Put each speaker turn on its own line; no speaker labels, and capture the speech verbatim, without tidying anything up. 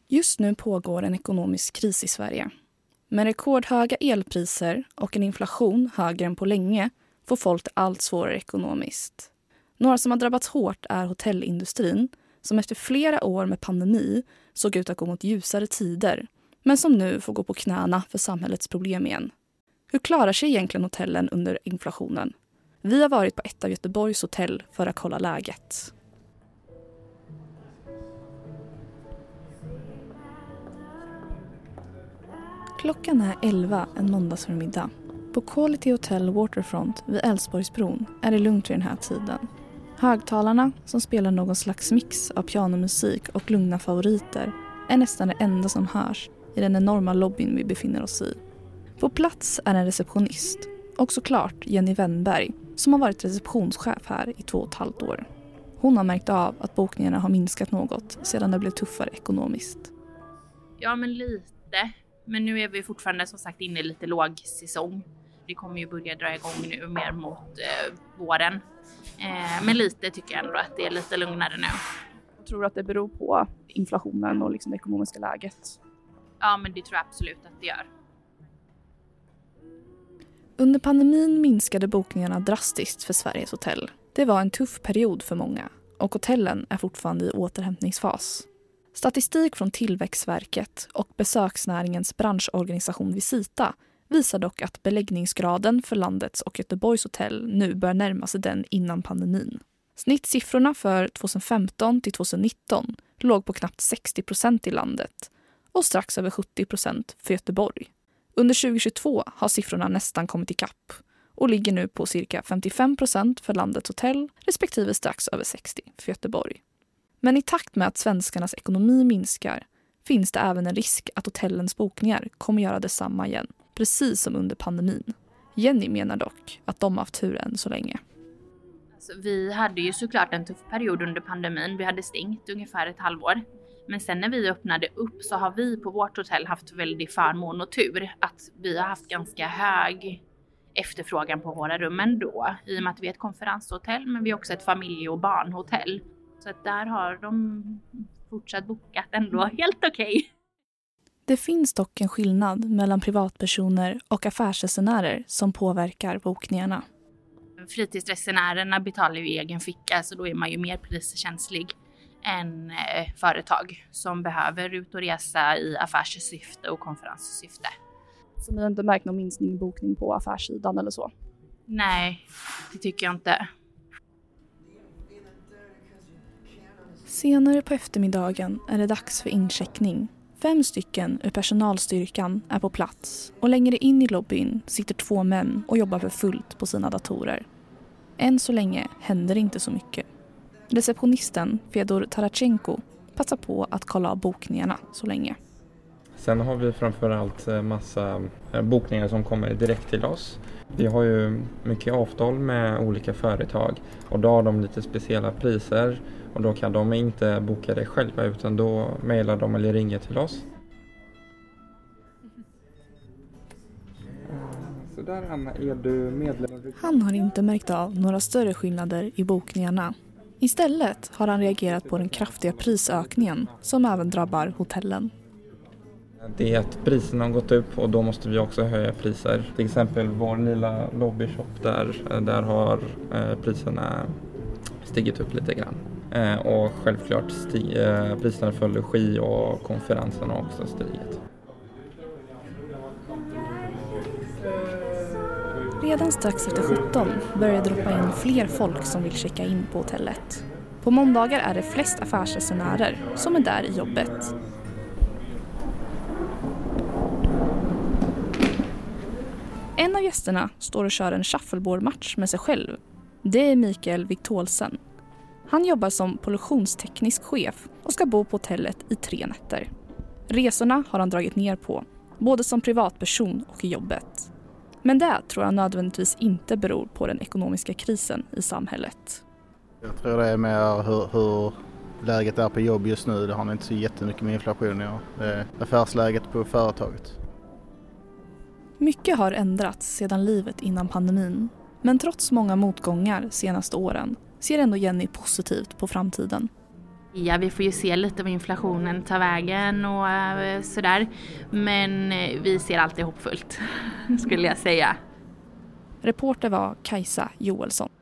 Just nu pågår en ekonomisk kris i Sverige. Med rekordhöga elpriser och en inflation högre än på länge får folk det allt svårare ekonomiskt. Några som har drabbats hårt är hotellindustrin, som efter flera år med pandemi såg ut att gå mot ljusare tider, men som nu får gå på knäna för samhällets problem igen. Hur klarar sig egentligen hotellen under inflationen? Vi har varit på ett av Göteborgs hotell för att kolla läget. Klockan är elva en måndagsförmiddag. På Quality Hotel Waterfront vid Älvsborgsbron är det lugnt vid den här tiden. Högtalarna, som spelar någon slags mix av pianomusik och lugna favoriter, är nästan det enda som hörs i den enorma lobbyn vi befinner oss i. På plats är en receptionist, och såklart Jenny Wennberg, som har varit receptionschef här i två och ett halvt år. Hon har märkt av att bokningarna har minskat något sedan det blev tuffare ekonomiskt.
Ja, men lite. Men nu är vi fortfarande som sagt inne i lite lågsäsong. Det kommer ju börja dra igång nu mer mot eh, våren. Eh, men lite tycker jag ändå att det är lite lugnare nu.
Jag tror att det beror på inflationen och liksom det ekonomiska läget.
Ja, men det tror jag absolut att det gör.
Under pandemin minskade bokningarna drastiskt för Sveriges hotell. Det var en tuff period för många och hotellen är fortfarande i återhämtningsfas. Statistik från Tillväxtverket och besöksnäringens branschorganisation Visita visar dock att beläggningsgraden för landets och Göteborgs hotell nu bör närma sig den innan pandemin. Snittsiffrorna för tjugohundrafemton till tjugonitton låg på knappt sextio procent i landet och strax över sjuttio procent för Göteborg. Under tjugohundratjugotvå har siffrorna nästan kommit ikapp och ligger nu på cirka femtiofem procent för landets hotell respektive strax över sextio procent för Göteborg. Men i takt med att svenskarnas ekonomi minskar finns det även en risk att hotellens bokningar kommer göra detsamma igen, precis som under pandemin. Jenny menar dock att de har haft tur än så länge.
Alltså, vi hade ju såklart en tuff period under pandemin. Vi hade stängt ungefär ett halvår. Men sen när vi öppnade upp så har vi på vårt hotell haft väldigt förmån och tur. Att vi har haft ganska hög efterfrågan på våra rum ändå. I och med att vi är ett konferenshotell, men vi är också ett familje- och barnhotell. Så att där har de fortsatt bokat ändå helt okej. Okay.
Det finns dock en skillnad mellan privatpersoner och affärsresenärer som påverkar bokningarna.
Fritidsresenärerna betalar ju i egen ficka, så då är man ju mer priskänslig än eh, företag som behöver ut och resa i affärssyfte och konferenssyfte.
Så ni har inte märkt någon minskning i bokning på affärssidan eller så?
Nej, det tycker jag inte.
Senare på eftermiddagen är det dags för incheckning. Fem stycken ur personalstyrkan är på plats och längre in i lobbyn sitter två män och jobbar för fullt på sina datorer. Än så länge händer inte så mycket. Receptionisten Fedor Tarachenko passar på att kolla av bokningarna så länge.
Sen har vi framförallt massa bokningar som kommer direkt till oss. Vi har ju mycket avtal med olika företag och då har de lite speciella priser och då kan de inte boka det själva utan då mejlar de eller ringer till oss. Så där Anna, är du medlem?
Han har inte märkt av några större skillnader i bokningarna. Istället har han reagerat på den kraftiga prisökningen som även drabbar hotellen.
Det är att priserna har gått upp och då måste vi också höja priser. Till exempel vår lilla lobbyshop där, där har priserna stigit upp lite grann. Och självklart stig, priserna för logi och konferensen har också stigit.
Redan strax efter sjutton börjar droppa in fler folk som vill checka in på hotellet. På måndagar är det flest affärsresenärer som är där i jobbet. En av gästerna står och kör en shuffleboardmatch med sig själv. Det är Mikael Viktolsen. Han jobbar som produktionsteknisk chef och ska bo på hotellet i tre nätter. Resorna har han dragit ner på, både som privatperson och i jobbet. Men det tror jag nödvändigtvis inte beror på den ekonomiska krisen i samhället.
Jag tror det är mer hur, hur läget är på jobb just nu. Det har inte så jättemycket med inflation. Ja. Det är affärsläget på företaget.
Mycket har ändrats sedan livet innan pandemin. Men trots många motgångar senaste åren ser ändå Jenny positivt på framtiden.
Ja, vi får ju se lite vad inflationen tar vägen och sådär. Men vi ser alltid hoppfullt, skulle jag säga.
Reporter var Kajsa Joelsson.